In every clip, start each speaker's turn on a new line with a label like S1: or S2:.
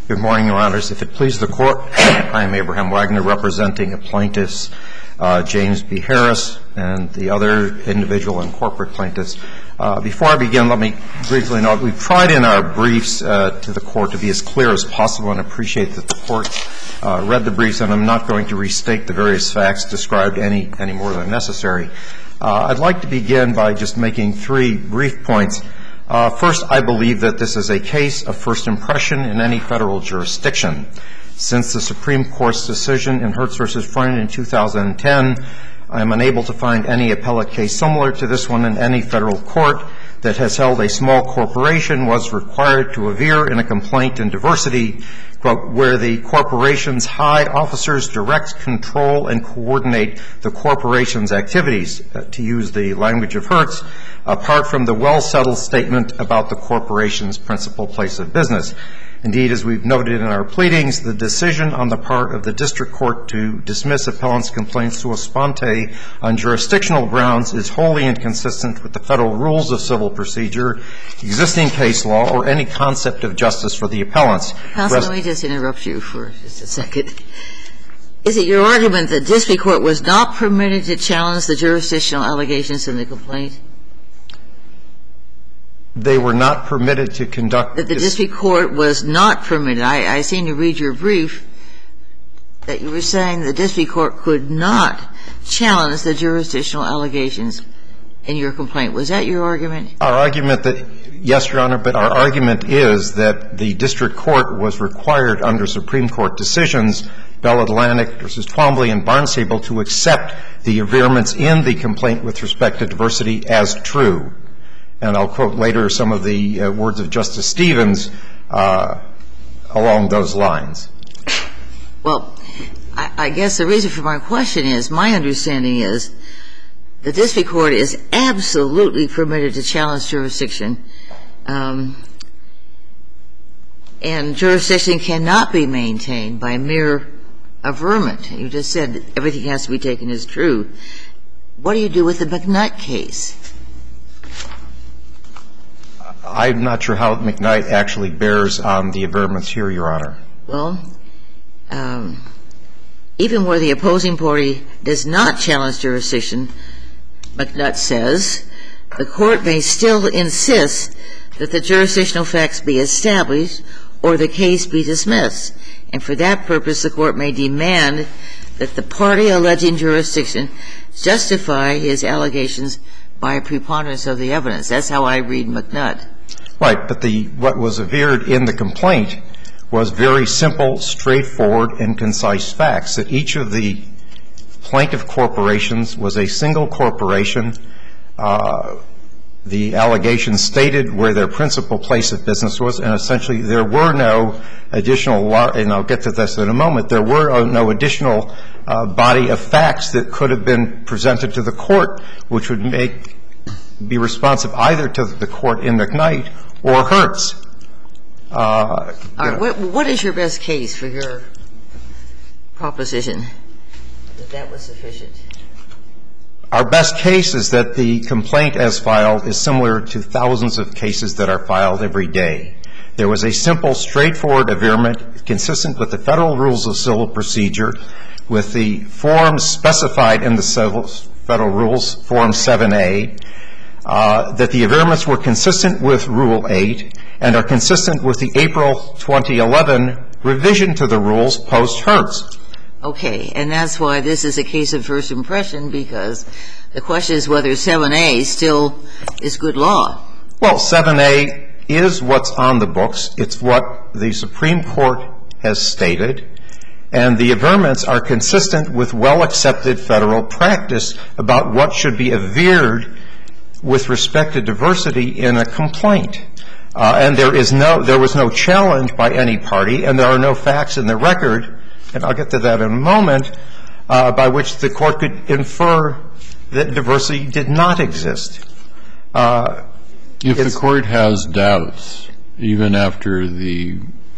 S1: Good morning, Your Honors. If it pleases the Court, I am Abraham Wagner, representing the plaintiffs, James B. Harris, and the other individual and corporate plaintiffs. Before I begin, let me briefly note we've tried in our briefs to the Court to be as clear as possible and appreciate that the Court read the briefs, and I'm not going to restate the various facts described any more than necessary. I'd like to begin by just making three brief points. First, I believe that this is a case of first impression in any federal jurisdiction. Since the Supreme Court's decision in Hertz v. Freund in 2010, I am unable to find any appellate case similar to this one in any federal court that has held a small corporation was required to avere in a complaint in diversity, quote, where the corporation's high officers direct, control, and coordinate the corporation's activities, to use the language of Hertz, apart from the well-settled statement about the corporation's principal place of business. Indeed, as we've noted in our pleadings, the decision on the part of the district court to dismiss appellant's complaints sua sponte on jurisdictional grounds is wholly inconsistent with the federal rules of civil procedure, existing case law, or any concept of justice for the appellants.
S2: Counsel, let me just interrupt you for just a second. Is it your argument that district court was not permitted to challenge the jurisdictional allegations in the complaint?
S1: They were not permitted to conduct
S2: that the district court was not permitted. I seem to read your brief that you were saying the district court could not challenge the jurisdictional allegations in your complaint. Was that your argument?
S1: Our argument that, yes, Your Honor, but our argument is that the district court was required under Supreme Court decisions, Bell Atlantic v. Twombly and Barnstable, to accept the averments in the complaint with respect to diversity as true. And I'll quote later some of the words of Justice Stevens along those lines.
S2: Well, I guess the reason for my question is, my understanding is the district court is absolutely permitted to challenge jurisdiction, and jurisdiction cannot be maintained by mere averment. You just said everything has to be taken as true. What do you do with the McKnight case?
S1: I'm not sure how McKnight actually bears on the averments here, Your Honor.
S2: Well, even where the opposing party does not challenge jurisdiction, McKnight says, the court may still insist that the jurisdictional facts be established or the case be dismissed. And for that purpose, the court may demand that the party alleging jurisdiction justify his allegations by a preponderance of the evidence. That's how I read McKnight.
S1: Right. But what was averred in the complaint was very simple, straightforward, and concise facts, that each of the plaintiff corporations was a single corporation. The allegations stated where their principal place of business was, and essentially there were no additional, and I'll get to this in a moment, there were no additional body of facts that could have been presented to the court, which would be responsive either to the court in McKnight or Hertz.
S2: All right. What is your best case for your proposition that that was sufficient?
S1: Our best case is that the complaint as filed is similar to thousands of cases that are filed every day. There was a simple, straightforward averment consistent with the federal rules of civil procedure, with the forms specified in the federal rules, Form 7A, that the averments were consistent with Rule 8 and are consistent with the April 2011 revision to the rules post-Hertz.
S2: Okay. And that's why this is a case of first impression, because the question is whether 7A still is good law.
S1: Well, 7A is what's on the books. It's what the Supreme Court has stated. And the averments are consistent with well-accepted federal practice about what should be averred with respect to diversity in a complaint. And there was no challenge by any party, and there are no facts in the record, and I'll get to that in a moment, by which the court could infer that diversity did not exist.
S3: If the court has doubts, even after the,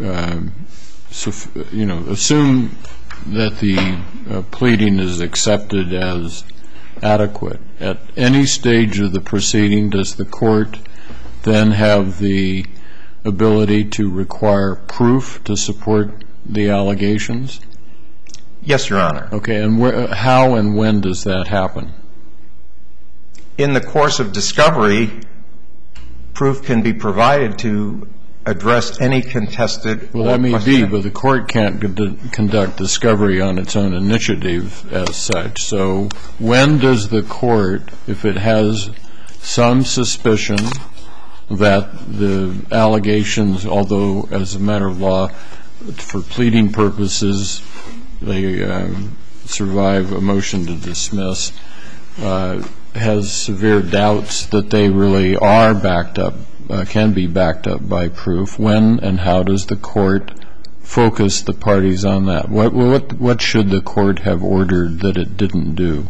S3: assume that the pleading is accepted as adequate, at any stage of the proceeding, does the court then have the ability to require proof to support the allegations?
S1: Yes, Your Honor.
S3: Okay, and how and when does that happen?
S1: In the course of discovery, proof can be provided to address any contested.
S3: Well, that may be, but the court can't conduct discovery on its own initiative as such. So when does the court, if it has some suspicion that the allegations, although as a matter of law for pleading purposes they survive a motion to dismiss, has severe doubts that they really are backed up, can be backed up by proof, when and how does the court focus the parties on that? What should the court have ordered that it didn't do?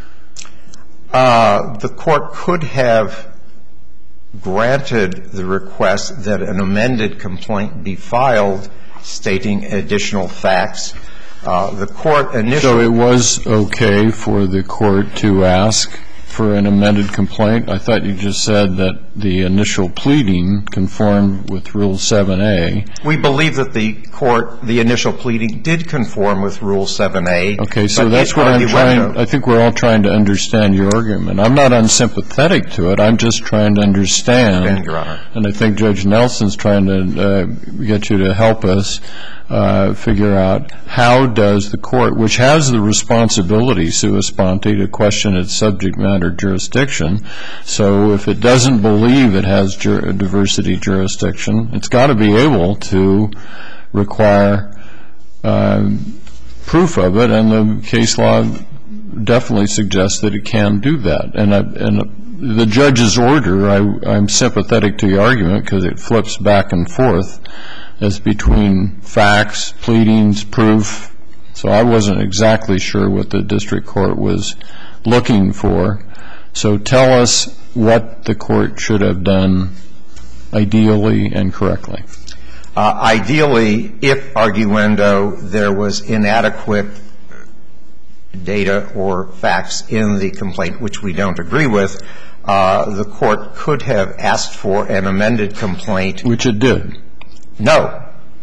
S1: The court could have granted the request that an amended complaint be filed stating additional facts. The court initially. So it was okay for the court to ask for an amended complaint? I thought you just said that the initial pleading conformed with Rule 7A. We believe that the initial pleading did conform with Rule 7A. Okay, so that's what I'm trying. I think we're all trying to understand your argument. I'm not unsympathetic to it. I'm just trying to understand. Your Honor. And I think Judge Nelson's trying to get you to help us figure out how does the court, which has the responsibility sua sponte to question its subject matter jurisdiction, so if it doesn't believe it has diversity jurisdiction, it's got to be able to require proof of it, and the case law definitely suggests that it can do that. And the judge's order, I'm sympathetic to the argument because it flips back and forth as between facts, pleadings, proof. So I wasn't exactly sure what the district court was looking for. So tell us what the court should have done ideally and correctly. Ideally, if arguendo, there was inadequate data or facts in the complaint, which we don't agree with, the court could have asked for an amended complaint. Which it did. No.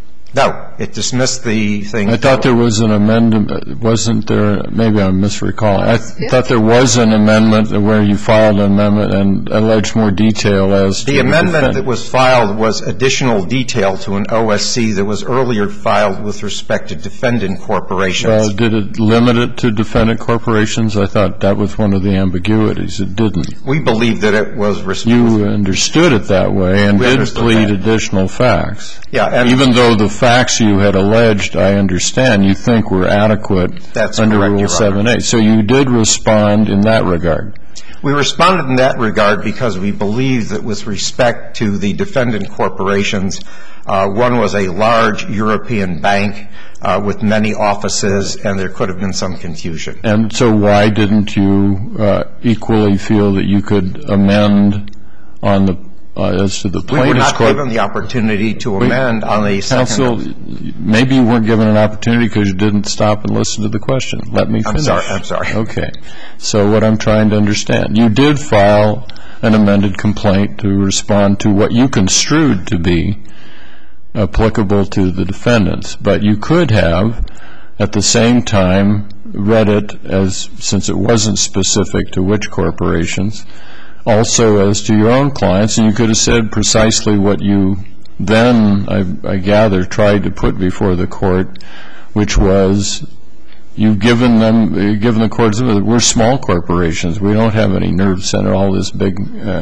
S1: It dismissed the thing. I thought there was an amendment. Wasn't there? Maybe I'm misrecalling. I thought there was an amendment where you filed an amendment and alleged more detail as to the amendment that was filed was additional detail to an OSC that was earlier filed with respect to defendant corporations. Well, did it limit it to defendant corporations? I thought that was one of the ambiguities. It didn't. We believe that it was responsible. You understood it that way and did plead additional facts. Yeah. And even though the facts you had alleged, I understand, you think were adequate under Rule 7A. So you did respond in that regard. We responded in that regard because we believe that with respect to the defendant corporations, one was a large European bank with many offices, and there could have been some confusion. And so why didn't you equally feel that you could amend on the as to the plaintiff's court? We were not given the opportunity to amend on the second. Counsel, maybe you weren't given an opportunity because you didn't stop and listen to the question. Let me finish. I'm sorry. Okay. So what I'm trying to understand, you did file an amended complaint to respond to what you construed to be applicable to the defendants, but you could have at the same time read it as, since it wasn't specific to which corporations, also as to your own clients, and you could have said precisely what you then, I gather, tried to put before the court, which was you've given the courts, we're small corporations. We don't have any nerve center, all this big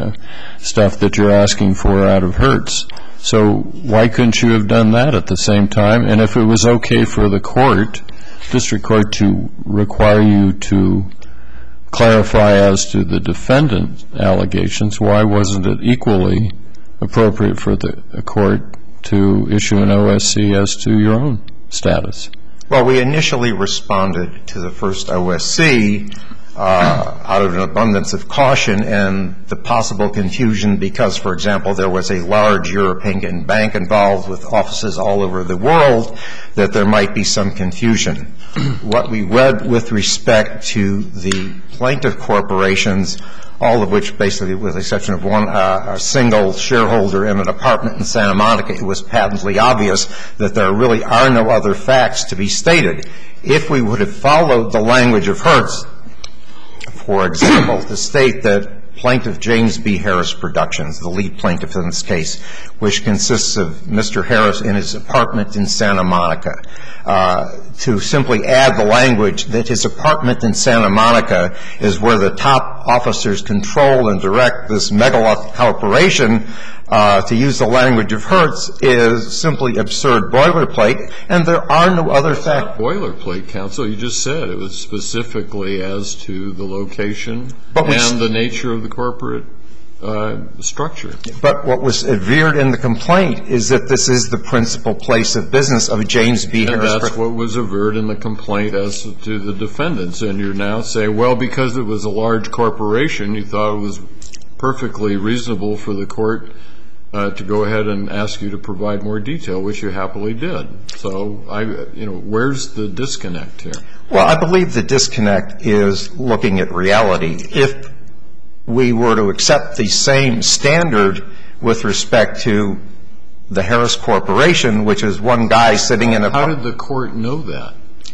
S1: stuff that you're asking for out of Hertz. So why couldn't you have done that at the same time? And if it was okay for the court, district court, to require you to clarify as to the defendant allegations, why wasn't it equally appropriate for the court to issue an OSC as to your own status? Well, we initially responded to the first OSC out of an abundance of caution and the possible confusion because, for example, there was a large European bank involved with offices all over the world, that there might be some confusion. What we read with respect to the plaintiff corporations, all of which basically, with the exception of one, a single shareholder in an apartment in Santa Monica, it was patently obvious that there really are no other facts to be stated. If we would have followed the language of Hertz, for example, to state that Plaintiff James B. Harris Productions, the lead plaintiff in this case, which consists of Mr. Harris in his apartment in Santa Monica, to simply add the language that his apartment in Santa Monica is where the top officers control and direct this megalith corporation, to use the language of Hertz, is simply absurd boilerplate, and there are no other facts.
S3: Boilerplate, counsel. You just said it was specifically as to the location and the nature of the corporate structure.
S1: But what was averred in the complaint is that this is the principal place of business of James B. Harris.
S3: And that's what was averred in the complaint as to the defendants. And you're now saying, well, because it was a large corporation, you thought it was perfectly reasonable for the court to go ahead and ask you to provide more detail, which you happily did. So, where's the disconnect here?
S1: Well, I believe the disconnect is looking at reality. If we were to accept the same standard with respect to the Harris Corporation, which is one guy sitting in a...
S3: How did the court know that?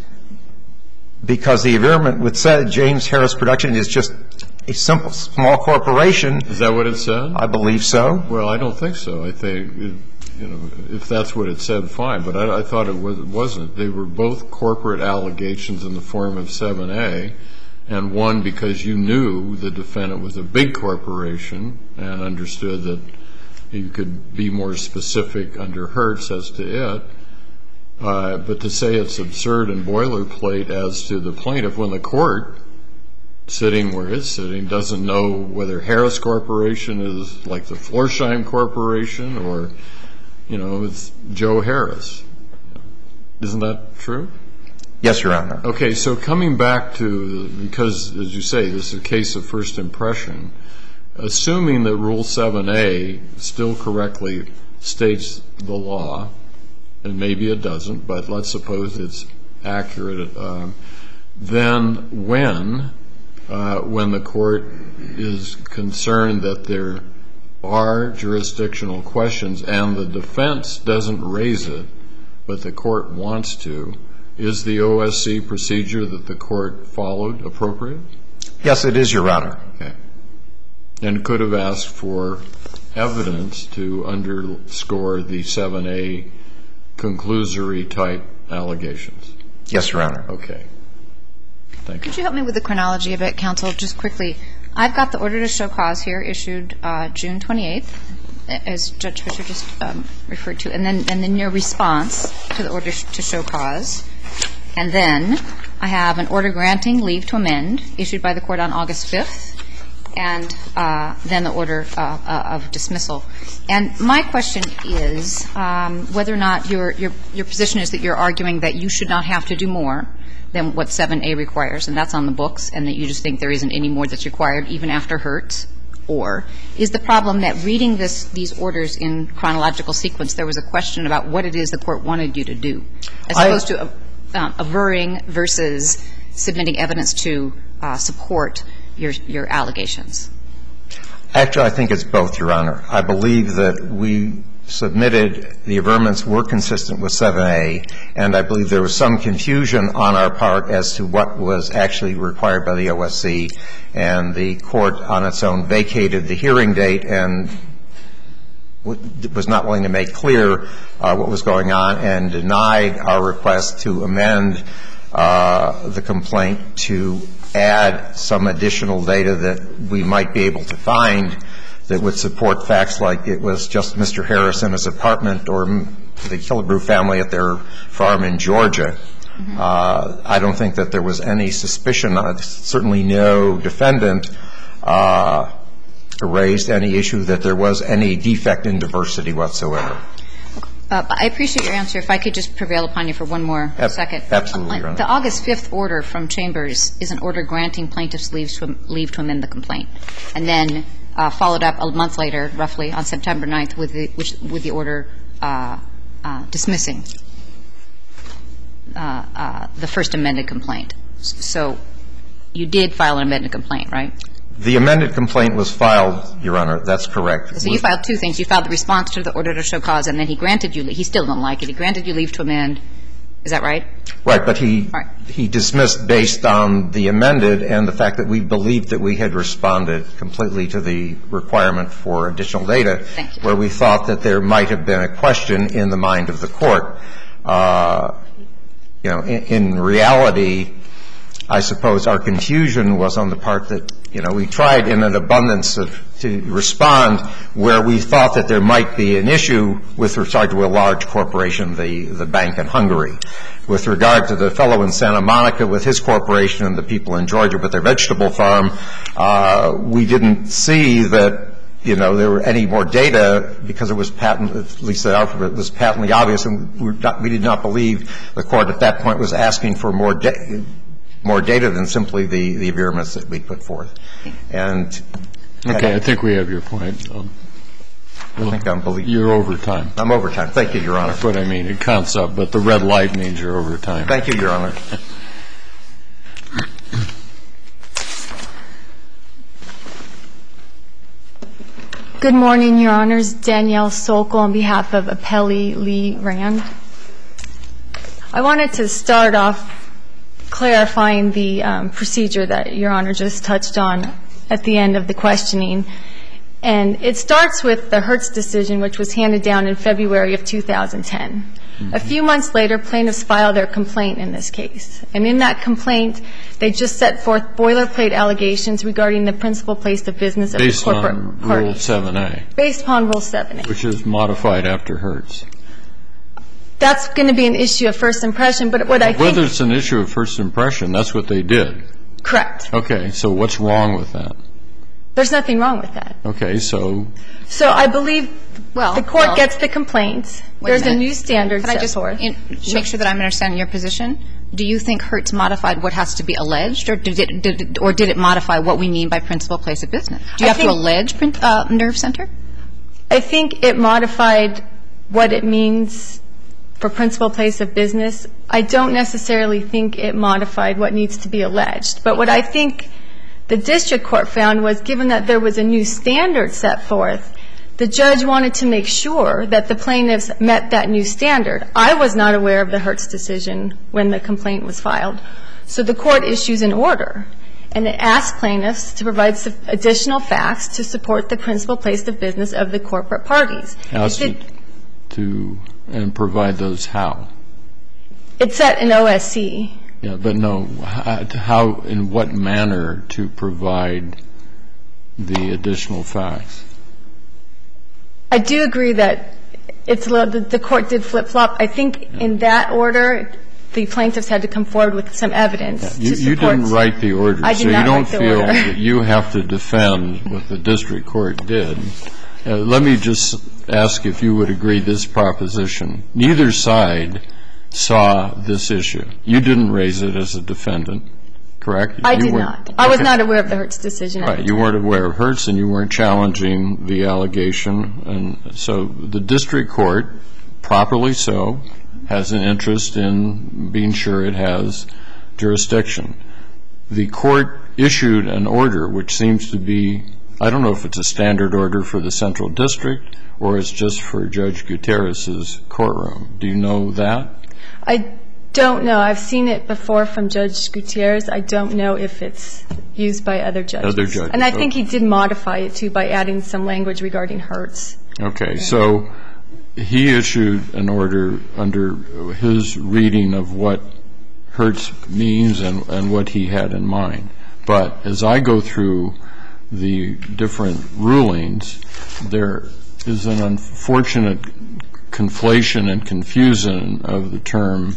S1: Because the averment would say James Harris Production is just a simple, small corporation.
S3: Is that what it said?
S1: I believe so.
S3: Well, I don't think so. I think, if that's what it said, fine. But I thought it wasn't. They were both corporate allegations in the form of 7A, and one because you knew the defendant was a big corporation and understood that you could be more specific under Hertz as to it. But to say it's absurd and boilerplate as to the plaintiff when the court, sitting where it's sitting, doesn't know whether Harris Corporation is like the Florsheim Corporation or, it's Joe Harris. Isn't that true?
S1: Yes, Your Honor.
S3: Okay, so coming back to, because, as you say, this is a case of first impression, assuming that Rule 7A still correctly states the law, and maybe it doesn't, but let's suppose it's accurate, then when the court is concerned that there are jurisdictional questions and the defense doesn't raise it, but the court wants to, is the OSC procedure that the court followed appropriate?
S1: Yes, it is, Your Honor.
S3: Okay. And could have asked for evidence to underscore the 7A conclusory type allegations? Yes,
S1: Your Honor.
S3: Okay. Thank you.
S4: Could you help me with the chronology of it, counsel, just quickly? I've got the order to show cause here issued June 28th, as Judge Fischer just referred to, and then your response to the order to show cause. And then I have an order granting leave to amend issued by the court on August 5th, and then the order of dismissal. And my question is whether or not your position is that you're arguing that you should not have to do more than what 7A requires, and that's on the books, and that you just think there isn't any more that's required even after Hertz? Or is the problem that reading these orders in chronological sequence, there was a question about what it is the court wanted you to do, as opposed to averring versus submitting evidence to support your allegations?
S1: Actually, I think it's both, Your Honor. I believe that we submitted the averments were consistent with 7A, and I believe there was some confusion on our part as to what was actually required by the OSC, and the court on its own vacated the hearing date and was not willing to make clear what was going on and denied our request to amend the complaint to add some additional data that we might be able to find that would support facts like it was just Mr. Harris in his apartment or the Killebrew family at their farm in Georgia. I don't think that there was any suspicion, certainly no defendant raised any issue that there was any defect in diversity whatsoever.
S4: I appreciate your answer. If I could just prevail upon you for one more second.
S1: Absolutely, Your Honor.
S4: The August 5th order from Chambers is an order granting plaintiffs leave to amend the complaint, and then followed up a month later, roughly, on September 9th with the order dismissing the first amended complaint. So you did file an amended complaint, right?
S1: The amended complaint was filed, Your Honor. That's correct.
S4: So you filed two things. You filed the response to the order to show cause, and then he granted you – he still didn't like it. He granted you leave to amend. Is that right?
S1: Right. But he dismissed based on the amended and the fact that we believed that we had responded completely to the requirement for additional data, where we thought that there might have been a question in the mind of the court. You know, in reality, I suppose our confusion was on the part that, you know, we tried in an abundance to respond where we thought that there might be an issue with regard to a large corporation, the bank in Hungary. With regard to the fellow in Santa Monica with his corporation and the people in Georgia with their vegetable farm, we didn't see that, you know, there were any more data because it was at least the alphabet was patently obvious, and we did not believe the court at that point was asking for more data than simply the agreements that we put forth. And
S3: okay, I think we have your point. You're over time.
S1: I'm over time. Thank you, Your Honor.
S3: That's what I mean. It counts up, but the red light means you're over time.
S1: Thank you, Your Honor.
S5: Good morning, Your Honors. Danielle Sokol on behalf of Appellee Lee Rand. I wanted to start off clarifying the procedure that Your Honor just touched on at the end of the questioning. And it starts with the Hertz decision, which was handed down in February of 2010. A few months later, plaintiffs filed their complaint in this case. And in that complaint, they just set forth boilerplate allegations regarding the principal place of business of the corporate party.
S3: Based on Rule 7a.
S5: Based upon Rule 7a.
S3: Which is modified after Hertz.
S5: That's going to be an issue of first impression, but what I think...
S3: Whether it's an issue of first impression, that's what they did.
S5: Correct.
S3: Okay, so what's wrong with that?
S5: There's nothing wrong with that.
S3: Okay, so...
S5: So I believe the court gets the complaint. There's a new standard set forth.
S4: Can I just make sure that I'm understanding your position? Do you think Hertz modified what has to be alleged, or did it modify what we mean by principal place of business? Do you have to allege nerve center?
S5: I think it modified what it means for principal place of business. I don't necessarily think it modified what needs to be alleged. But what I think the district court found was, given that there was a new standard set forth, the judge wanted to make sure that the plaintiffs met that new standard. I was not aware of the Hertz decision when the complaint was filed. So the court issues an order, and it asks plaintiffs to provide additional facts to support the principal place of business of the corporate parties.
S3: Asked it to and provide those how?
S5: It's set in OSC.
S3: Yeah, but no, how, in what manner to provide the additional facts?
S5: I do agree that the court did flip-flop. I think in that order, the plaintiffs had to come forward with some evidence to support.
S3: You didn't write the order.
S5: I did not write the order.
S3: So you don't feel that you have to defend what the district court did. Let me just ask if you would agree this proposition. Neither side saw this issue. You didn't raise it as a defendant, correct?
S5: I did not. I was not aware of the Hertz decision.
S3: Right. You weren't aware of Hertz, and you weren't challenging the allegation. And so the district court, properly so, has an interest in being sure it has jurisdiction. The court issued an order which seems to be, I don't know if it's a standard order for the central district or it's just for Judge Gutierrez's courtroom. Do you know that?
S5: I don't know. I've seen it before from Judge Gutierrez. I don't know if it's used by other judges.
S3: Other judges.
S5: And I think he did modify it, too, by adding some language regarding Hertz.
S3: Okay. So he issued an order under his reading of what Hertz means and what he had in mind. But as I go through the different rulings, there is an unfortunate conflation and confusion of the term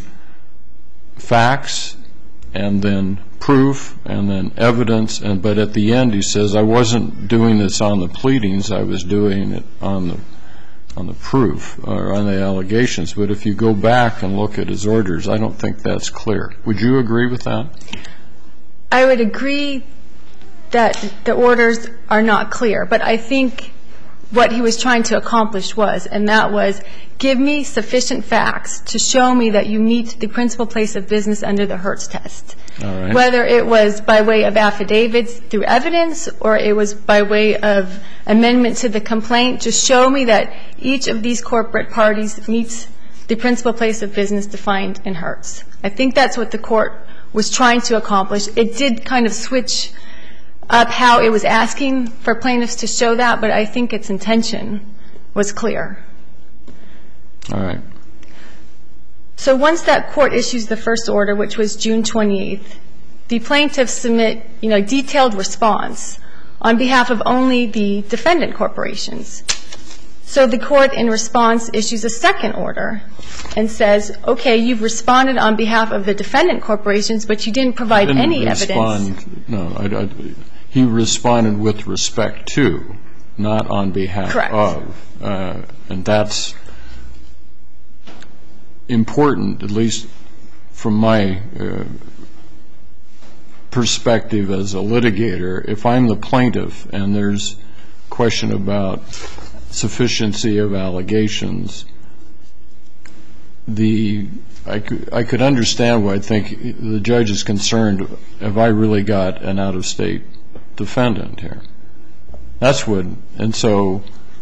S3: facts and then proof and then evidence. But at the end he says, I wasn't doing this on the pleadings. I was doing it on the on the proof or on the allegations. But if you go back and look at his orders, I don't think that's clear. Would you agree with that?
S5: I would agree that the orders are not clear, but I think what he was trying to accomplish was, and that was, give me sufficient facts to show me that you meet the principal place of business under the Hertz test.
S3: All right.
S5: Whether it was by way of affidavits through evidence or it was by way of amendment to the complaint, just show me that each of these corporate parties meets the principal place of business defined in Hertz. I think that's what the court was trying to accomplish. It did kind of switch up how it was asking for plaintiffs to show that, but I think its intention was clear.
S3: All right.
S5: So once that court issues the first order, which was June 28th, the plaintiffs submit, a detailed response on behalf of only the defendant corporations. So the court, in response, issues a second order and says, okay, you've responded on behalf of the defendant corporations, but you didn't provide any evidence.
S3: No, he responded with respect to, not on behalf of. And that's important, at least from my perspective as a litigator. If I'm the plaintiff and there's question about sufficiency of allegations, I could understand why I think the judge is concerned, have I really got an out-of-state defendant here? That's what, and so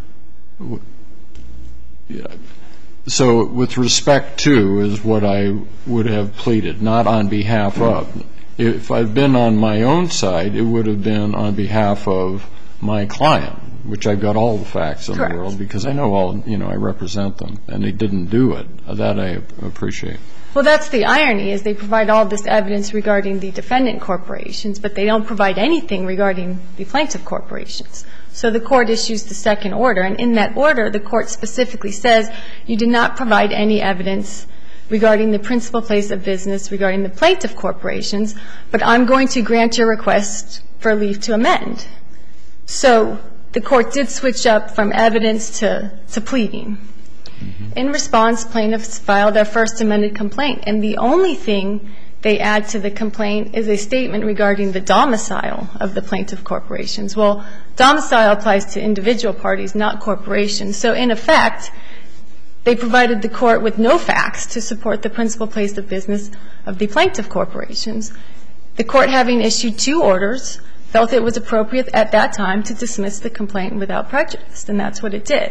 S3: with respect to is what I would have pleaded, not on behalf of. If I've been on my own side, it would have been on behalf of my client, which I've got all the facts in the world because I know I represent them, and they didn't do it. That I appreciate.
S5: Well, that's the irony, is they provide all this evidence regarding the defendant corporations, but they don't provide anything regarding the plaintiff corporations. So the court issues the second order, and in that order, the court specifically says you did not provide any evidence regarding the principal place of business regarding the plaintiff corporations, but I'm going to grant your request for leave to amend. So the court did switch up from evidence to pleading. In response, plaintiffs filed their first amended complaint, and the only thing they add to the complaint is a statement regarding the domicile of the plaintiff corporations. Well, domicile applies to individual parties, not corporations. So in effect, they provided the court with no facts to support the principal place of business of the plaintiff corporations. The court, having issued two orders, felt it was appropriate at that time to dismiss the complaint without prejudice, and that's what it did.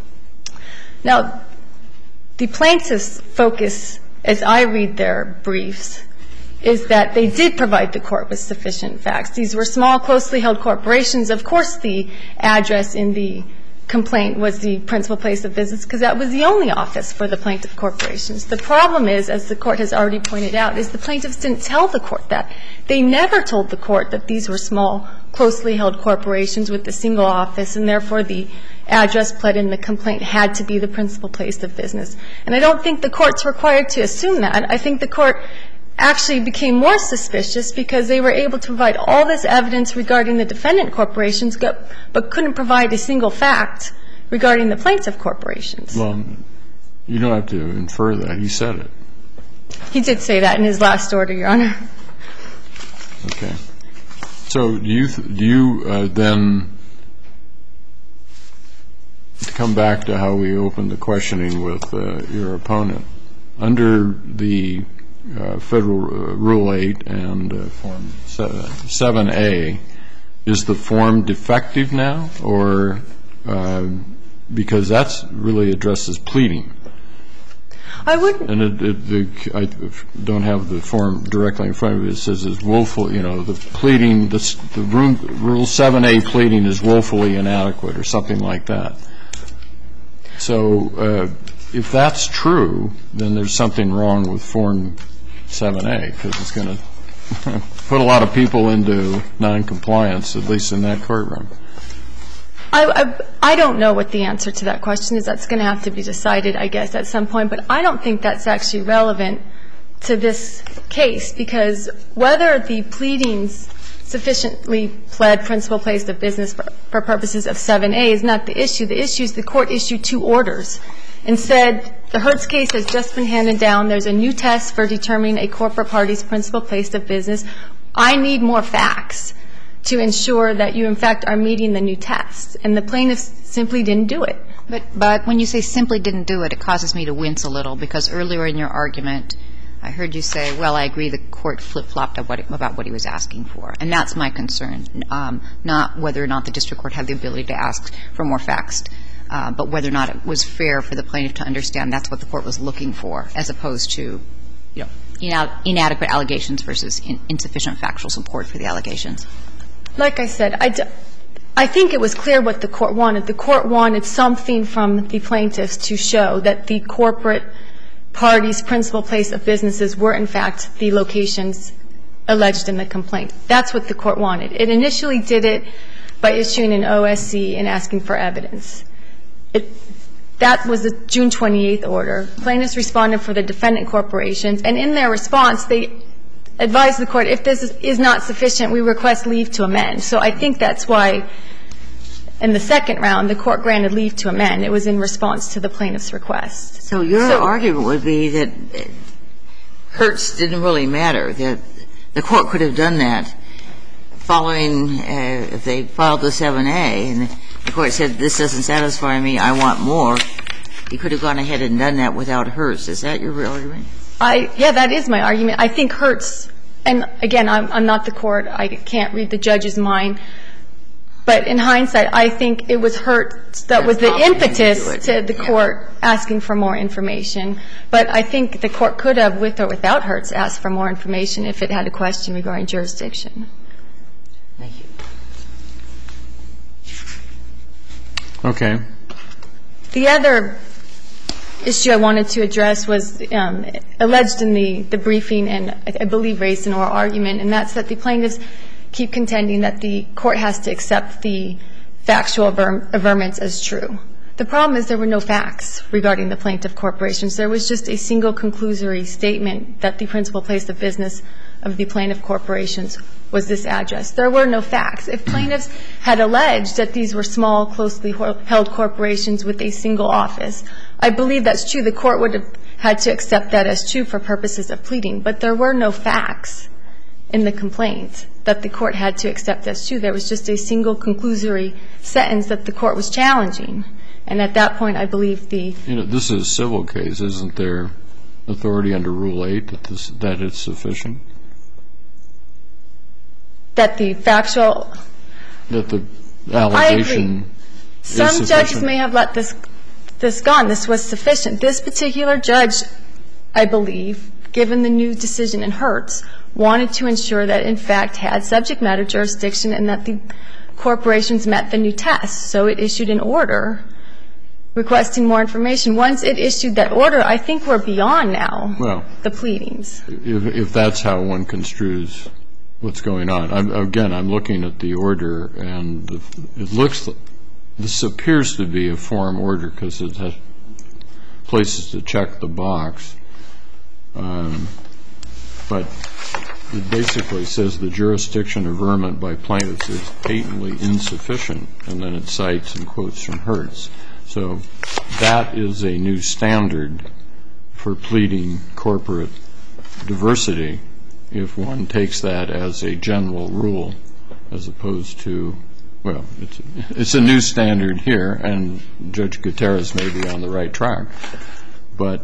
S5: Now, the plaintiff's focus, as I read their briefs, is that they did provide the court with sufficient facts. These were small, closely held corporations. Of course, the address in the complaint was the principal place of business because that was the only office for the plaintiff corporations. The problem is, as the court has already pointed out, is the plaintiffs didn't tell the court that. They never told the court that these were small, closely held corporations with a single office, and therefore the address pled in the complaint had to be the principal place of business. And I don't think the court's required to assume that. I think the court actually became more suspicious because they were able to provide all this evidence regarding the defendant corporations but couldn't provide a single fact regarding the plaintiff corporations.
S3: Well, you don't have to infer that. He said it.
S5: He did say that in his last order, Your Honor.
S3: Okay. So do you then, to come back to how we opened the questioning with your opponent, under the Federal Rule 8 and Form 7A, is the form defective now, or because that really addresses pleading?
S5: I wouldn't.
S3: And I don't have the form directly in front of me. It says it's woefully, the pleading, the Rule 7A pleading is woefully inadequate or something like that. So if that's true, then there's something wrong with Form 7A because it's going to put a lot of people into noncompliance, at least in that courtroom.
S5: I don't know what the answer to that question is. That's going to have to be decided, I guess, at some point. But I don't think that's actually relevant to this case because whether the pleadings sufficiently pled principal place of business for purposes of 7A is not the issue. The issue is the Court issued 2 orders and said the Hertz case has just been handed down. There's a new test for determining a corporate party's principal place of business. I need more facts to ensure that you, in fact, are meeting the new test. And the plaintiffs simply didn't do it.
S4: But when you say simply didn't do it, it causes me to wince a little, because earlier in your argument, I heard you say, well, I agree the Court flip-flopped about what he was asking for. And that's my concern, not whether or not the district court had the ability to ask for more facts, but whether or not it was fair for the plaintiff to understand that's what the Court was looking for, as opposed to, you know, inadequate allegations versus insufficient factual support for the allegations.
S5: Like I said, I think it was clear what the Court wanted. The Court wanted something from the plaintiffs to show that the corporate party's principal place of businesses were, in fact, the locations alleged in the complaint. That's what the Court wanted. It initially did it by issuing an OSC and asking for evidence. That was the June 28th order. Plaintiffs responded for the defendant corporations, and in their response, they advised the Court, if this is not sufficient, we request leave to amend. So I think that's why in the second round, the Court granted leave to amend. It was in response to the plaintiff's request.
S2: So your argument would be that Hertz didn't really matter, that the Court could have done that following, if they filed the 7A and the Court said, this doesn't satisfy me, I want more, you could have gone ahead and done that without Hertz. Is that your real argument?
S5: Yeah, that is my argument. I think Hertz, and again, I'm not the Court. I can't read the judge's mind. But in hindsight, I think it was Hertz that was the impetus to the Court asking for more information. But I think the Court could have, with or without Hertz, asked for more information if it had a question regarding jurisdiction.
S2: Thank you.
S3: Okay.
S5: The other issue I wanted to address was alleged in the briefing and I believe raised in oral argument, and that's that the plaintiffs keep contending that the Court has to accept the factual averments as true. The problem is there were no facts regarding the plaintiff corporations. There was just a single conclusory statement that the principal place of business of the plaintiff corporations was this address. There were no facts. If plaintiffs had alleged that these were small, closely held corporations with a single office, I believe that's true. The Court would have had to accept that as true for purposes of pleading. But there were no facts in the complaint that the Court had to accept as true. There was just a single conclusory sentence that the Court was challenging. And at that point, I believe the —
S3: You know, this is a civil case. Isn't there authority under Rule 8 that it's sufficient?
S5: That the factual —
S3: That the allegation is sufficient?
S5: Some judges may have let this gone. This was sufficient. This particular judge, I believe, given the new decision in Hertz, wanted to ensure that, in fact, had subject matter jurisdiction and that the corporations met the new test. So it issued an order requesting more information. Once it issued that order, I think we're beyond now the pleadings.
S3: If that's how one construes what's going on. Again, I'm looking at the order, and it looks — this appears to be a form order because it has places to check the box. But it basically says the jurisdiction averment by plaintiffs is patently insufficient, and then it cites and quotes from Hertz. So that is a new standard for pleading corporate diversity if one takes that as a general rule as opposed to — well, it's a new standard here, and Judge Gutierrez may be on the right track. But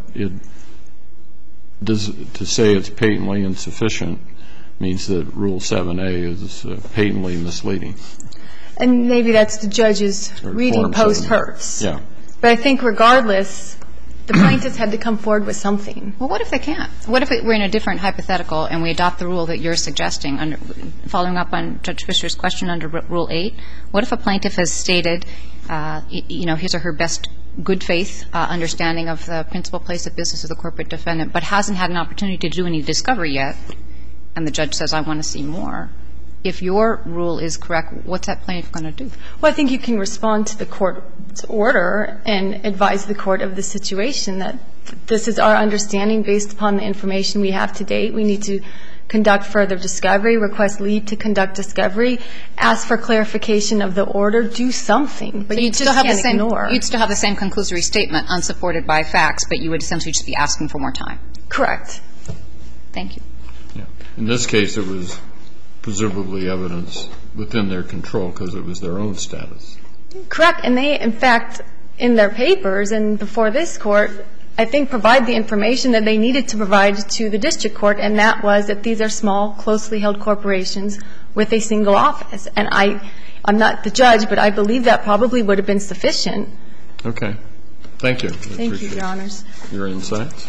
S3: to say it's patently insufficient means that Rule 7a is patently misleading.
S5: And maybe that's the judge's reading post-Hertz.
S3: Yeah.
S5: But I think regardless, the plaintiffs had to come forward with something.
S4: Well, what if they can't? What if we're in a different hypothetical and we adopt the rule that you're suggesting, following up on Judge Fischer's question under Rule 8? What if a plaintiff has stated, his or her best good faith understanding of the principal place of business of the corporate defendant, but hasn't had an opportunity to do any discovery yet, and the judge says, I want to see more? If your rule is correct, what's that plaintiff going to do?
S5: Well, I think you can respond to the court's order and advise the court of the situation, that this is our understanding based upon the information we have to date. We need to conduct further discovery, request leave to conduct discovery, ask for clarification of the order, do something. But you just can't ignore.
S4: You'd still have the same conclusory statement unsupported by facts, but you would essentially just be asking for more time.
S5: Correct.
S4: Thank you.
S3: Yeah. In this case, it was presumably evidence within their control because it was their own status.
S5: Correct. And they, in fact, in their papers and before this Court, I think provide the information that they needed to provide to the district court, and that was that these are small, closely held corporations with a single office. And I'm not the judge, but I believe that probably would have been sufficient.
S3: Okay. Thank you.
S5: Thank you, Your Honors.
S3: Your insights.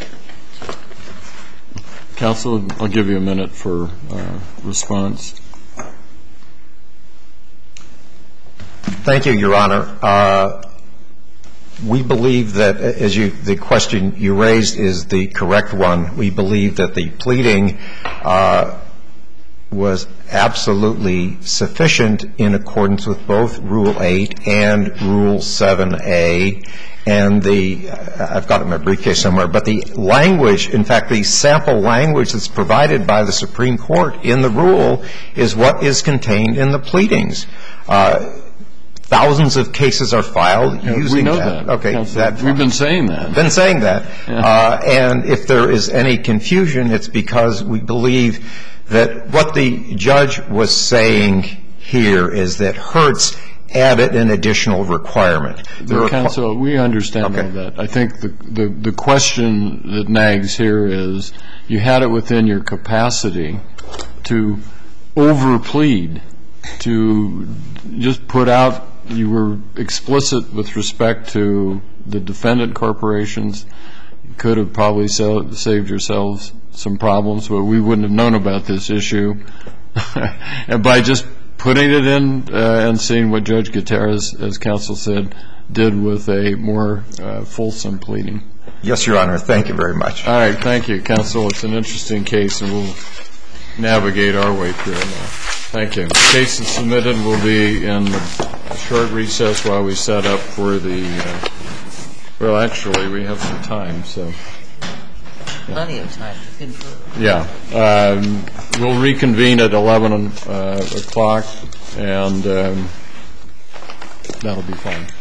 S3: Counsel, I'll give you a minute for response.
S1: Thank you, Your Honor. We believe that, the question you raised is the correct one. We believe that the pleading was absolutely sufficient in accordance with both Rule 8 and Rule 7A. And I've got it in my briefcase somewhere, but the language, in fact, the sample language that's provided by the Supreme Court in the rule is what is contained in the pleadings. Thousands of cases are filed using that.
S3: We know that.
S1: Okay.
S3: We've been saying that.
S1: Been saying that.
S3: Yeah.
S1: And if there is any confusion, it's because we believe that what the judge was saying here is that Hertz added an additional requirement.
S3: Counsel, we understand all that. I think the question that nags here is you had it within your capacity to overplead, to just put out, you were explicit with respect to the defendant corporations. You could have probably saved yourselves some problems, but we wouldn't have known about this issue. And by just putting it in and seeing what Judge Gutierrez, as counsel said, did with a more fulsome pleading.
S1: Yes, Your Honor. Thank you very much.
S3: All right. Thank you, counsel. It's an interesting case, and we'll navigate our way through it now. Thank you. The case is submitted. We'll be in a short recess while we set up for the well, actually, we have some time, so.
S2: Plenty of time to confer.
S3: Yeah. We'll reconvene at 11 o'clock, and that'll be fine.